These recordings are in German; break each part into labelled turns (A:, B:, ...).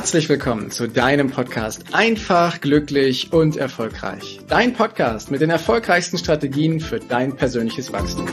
A: Herzlich willkommen zu deinem Podcast Einfach, glücklich und erfolgreich. Dein Podcast mit den erfolgreichsten Strategien für dein persönliches Wachstum.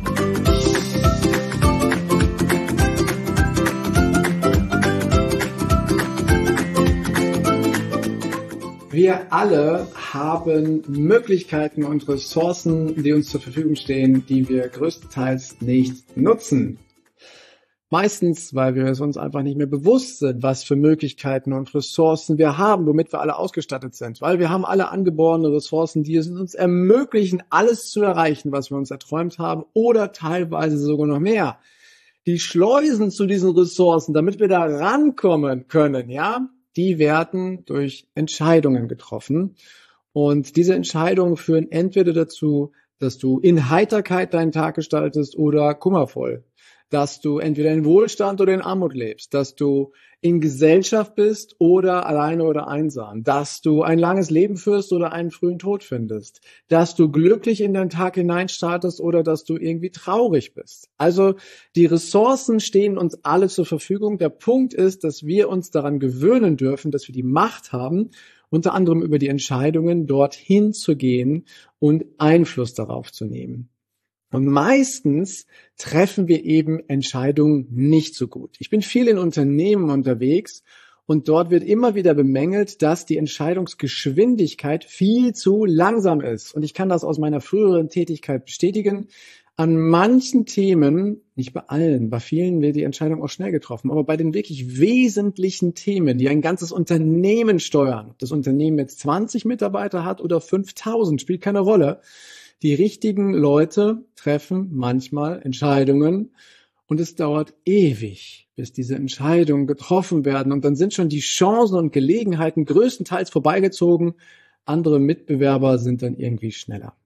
A: Wir alle haben Möglichkeiten und Ressourcen, die uns zur Verfügung stehen, die wir größtenteils nicht nutzen. Meistens, weil wir es uns einfach nicht mehr bewusst sind, was für Möglichkeiten und Ressourcen wir haben, womit wir alle ausgestattet sind. Weil wir haben alle angeborene Ressourcen, die es uns ermöglichen, alles zu erreichen, was wir uns erträumt haben oder teilweise sogar noch mehr. Die Schleusen zu diesen Ressourcen, damit wir da rankommen können, die werden durch Entscheidungen getroffen. Und diese Entscheidungen führen entweder dazu, dass du in Heiterkeit deinen Tag gestaltest oder kummervoll. Dass du entweder in Wohlstand oder in Armut lebst, dass du in Gesellschaft bist oder alleine oder einsam, dass du ein langes Leben führst oder einen frühen Tod findest, dass du glücklich in deinen Tag hineinstartest oder dass du irgendwie traurig bist. Also die Ressourcen stehen uns alle zur Verfügung. Der Punkt ist, dass wir uns daran gewöhnen dürfen, dass wir die Macht haben, unter anderem über die Entscheidungen dorthin zu gehen und Einfluss darauf zu nehmen. Und meistens treffen wir eben Entscheidungen nicht so gut. Ich bin viel in Unternehmen unterwegs und dort wird immer wieder bemängelt, dass die Entscheidungsgeschwindigkeit viel zu langsam ist. Und ich kann das aus meiner früheren Tätigkeit bestätigen. An manchen Themen, nicht bei allen, bei vielen wird die Entscheidung auch schnell getroffen, aber bei den wirklich wesentlichen Themen, die ein ganzes Unternehmen steuern, ob das Unternehmen jetzt 20 Mitarbeiter hat oder 5000, spielt keine Rolle. Die richtigen Leute treffen manchmal Entscheidungen und es dauert ewig, bis diese Entscheidungen getroffen werden. Und dann sind schon die Chancen und Gelegenheiten größtenteils vorbeigezogen. Andere Mitbewerber sind dann irgendwie schneller.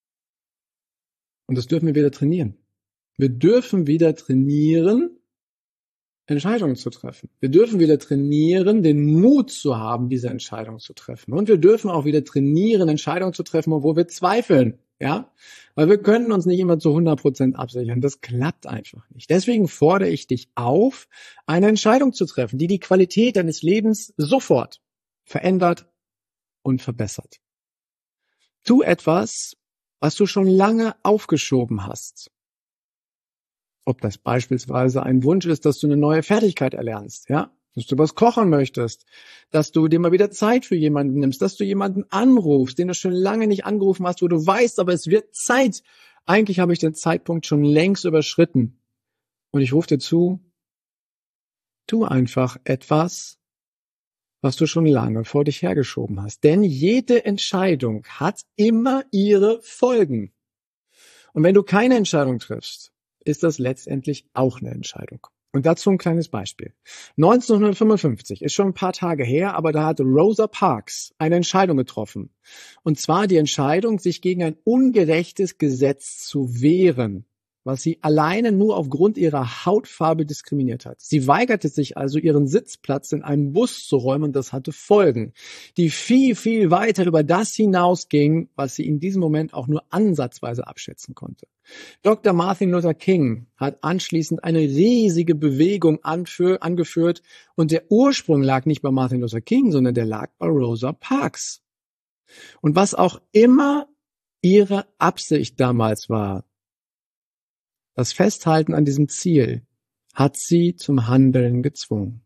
A: Und das dürfen wir wieder trainieren. Wir dürfen wieder trainieren, Entscheidungen zu treffen. Wir dürfen wieder trainieren, den Mut zu haben, diese Entscheidung zu treffen. Und wir dürfen auch wieder trainieren, Entscheidungen zu treffen, obwohl wir zweifeln. Weil wir können uns nicht immer zu 100% absichern. Das klappt einfach nicht. Deswegen fordere ich dich auf, eine Entscheidung zu treffen, die die Qualität deines Lebens sofort verändert und verbessert. Tu etwas, was du schon lange aufgeschoben hast. Ob das beispielsweise ein Wunsch ist, dass du eine neue Fertigkeit erlernst, dass du was kochen möchtest, dass du dir mal wieder Zeit für jemanden nimmst, dass du jemanden anrufst, den du schon lange nicht angerufen hast, wo du weißt, aber es wird Zeit. Eigentlich habe ich den Zeitpunkt schon längst überschritten. Und ich rufe dir zu, tu einfach etwas, was du schon lange vor dich hergeschoben hast. Denn jede Entscheidung hat immer ihre Folgen. Und wenn du keine Entscheidung triffst, ist das letztendlich auch eine Entscheidung. Und dazu ein kleines Beispiel. 1955 ist schon ein paar Tage her, aber da hat Rosa Parks eine Entscheidung getroffen. Und zwar die Entscheidung, sich gegen ein ungerechtes Gesetz zu wehren, was sie alleine nur aufgrund ihrer Hautfarbe diskriminiert hat. Sie weigerte sich also, ihren Sitzplatz in einem Bus zu räumen und das hatte Folgen, die viel, viel weiter über das hinausgingen, was sie in diesem Moment auch nur ansatzweise abschätzen konnte. Dr. Martin Luther King hat anschließend eine riesige Bewegung angeführt und der Ursprung lag nicht bei Martin Luther King, sondern der lag bei Rosa Parks. Und was auch immer ihre Absicht damals war, das Festhalten an diesem Ziel hat sie zum Handeln gezwungen.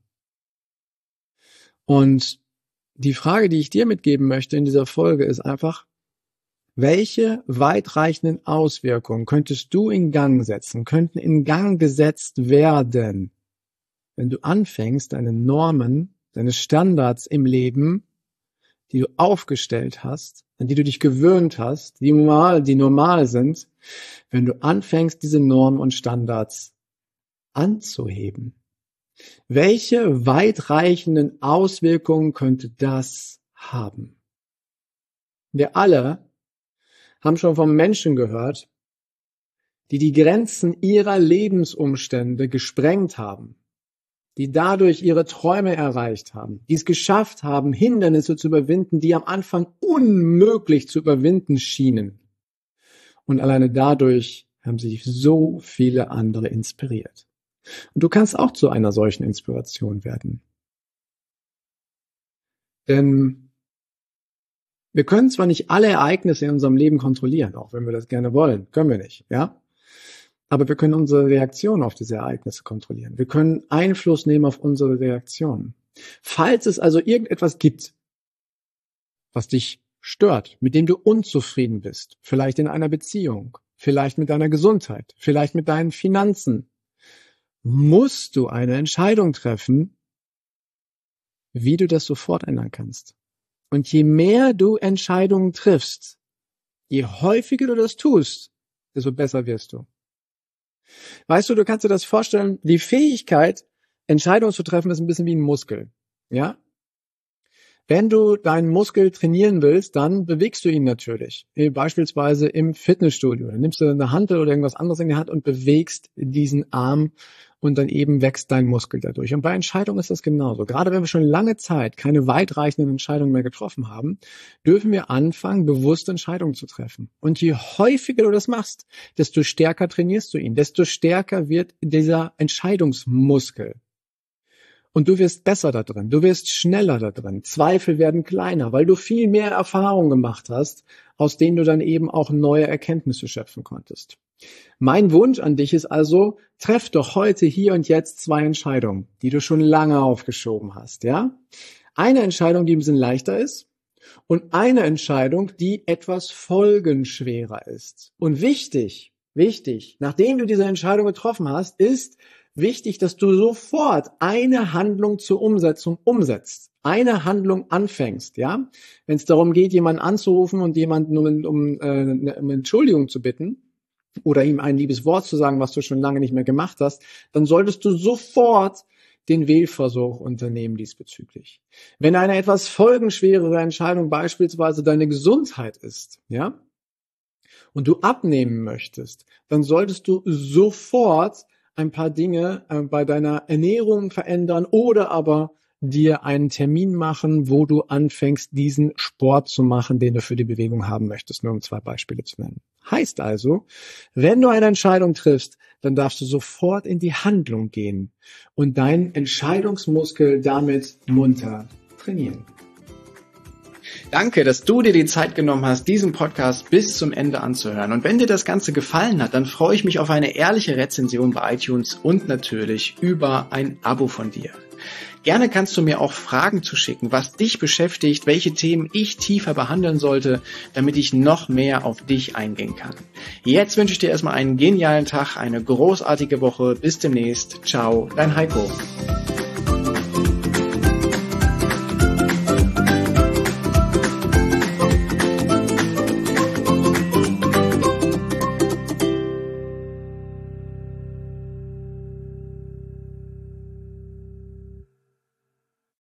A: Und die Frage, die ich dir mitgeben möchte in dieser Folge, ist einfach, welche weitreichenden Auswirkungen könntest du in Gang setzen, könnten in Gang gesetzt werden, wenn du anfängst, deine Normen, deine Standards im Leben, die du aufgestellt hast, an die du dich gewöhnt hast, die normal sind, wenn du anfängst, diese Normen und Standards anzuheben. Welche weitreichenden Auswirkungen könnte das haben? Wir alle haben schon von Menschen gehört, die die Grenzen ihrer Lebensumstände gesprengt haben, die dadurch ihre Träume erreicht haben, die es geschafft haben, Hindernisse zu überwinden, die am Anfang unmöglich zu überwinden schienen. Und alleine dadurch haben sich so viele andere inspiriert. Und du kannst auch zu einer solchen Inspiration werden. Denn wir können zwar nicht alle Ereignisse in unserem Leben kontrollieren, auch wenn wir das gerne wollen, können wir nicht, ja? Aber wir können unsere Reaktion auf diese Ereignisse kontrollieren. Wir können Einfluss nehmen auf unsere Reaktion. Falls es also irgendetwas gibt, was dich stört, mit dem du unzufrieden bist, vielleicht in einer Beziehung, vielleicht mit deiner Gesundheit, vielleicht mit deinen Finanzen, musst du eine Entscheidung treffen, wie du das sofort ändern kannst. Und je mehr du Entscheidungen triffst, je häufiger du das tust, desto besser wirst du. Weißt du, du kannst dir das vorstellen, die Fähigkeit, Entscheidungen zu treffen, ist ein bisschen wie ein Muskel. Ja? Wenn du deinen Muskel trainieren willst, dann bewegst du ihn natürlich. Beispielsweise im Fitnessstudio. Dann nimmst du eine Hantel oder irgendwas anderes in die Hand und bewegst diesen Arm und dann eben wächst dein Muskel dadurch. Und bei Entscheidungen ist das genauso. Gerade wenn wir schon lange Zeit keine weitreichenden Entscheidungen mehr getroffen haben, dürfen wir anfangen, bewusst Entscheidungen zu treffen. Und je häufiger du das machst, desto stärker trainierst du ihn, desto stärker wird dieser Entscheidungsmuskel. Und du wirst besser da drin, du wirst schneller da drin, Zweifel werden kleiner, weil du viel mehr Erfahrung gemacht hast, aus denen du dann eben auch neue Erkenntnisse schöpfen konntest. Mein Wunsch an dich ist also, treff doch heute, hier und jetzt 2 Entscheidungen, die du schon lange aufgeschoben hast, ja? Eine Entscheidung, die ein bisschen leichter ist und eine Entscheidung, die etwas folgenschwerer ist. Und wichtig, nachdem du diese Entscheidung getroffen hast, ist wichtig, dass du sofort eine Handlung zur Umsetzung umsetzt. Eine Handlung anfängst, ja? Wenn es darum geht, jemanden anzurufen und jemanden um Entschuldigung zu bitten oder ihm ein liebes Wort zu sagen, was du schon lange nicht mehr gemacht hast, dann solltest du sofort den Wählversuch unternehmen diesbezüglich. Wenn eine etwas folgenschwerere Entscheidung beispielsweise deine Gesundheit ist, ja? Und du abnehmen möchtest, dann solltest du sofort ein paar Dinge bei deiner Ernährung verändern oder aber dir einen Termin machen, wo du anfängst, diesen Sport zu machen, den du für die Bewegung haben möchtest, nur um 2 Beispiele zu nennen. Heißt also, wenn du eine Entscheidung triffst, dann darfst du sofort in die Handlung gehen und deinen Entscheidungsmuskel damit munter trainieren.
B: Danke, dass du dir die Zeit genommen hast, diesen Podcast bis zum Ende anzuhören. Und wenn dir das Ganze gefallen hat, dann freue ich mich auf eine ehrliche Rezension bei iTunes und natürlich über ein Abo von dir. Gerne kannst du mir auch Fragen zuschicken, was dich beschäftigt, welche Themen ich tiefer behandeln sollte, damit ich noch mehr auf dich eingehen kann. Jetzt wünsche ich dir erstmal einen genialen Tag, eine großartige Woche. Bis demnächst. Ciao, dein Heiko.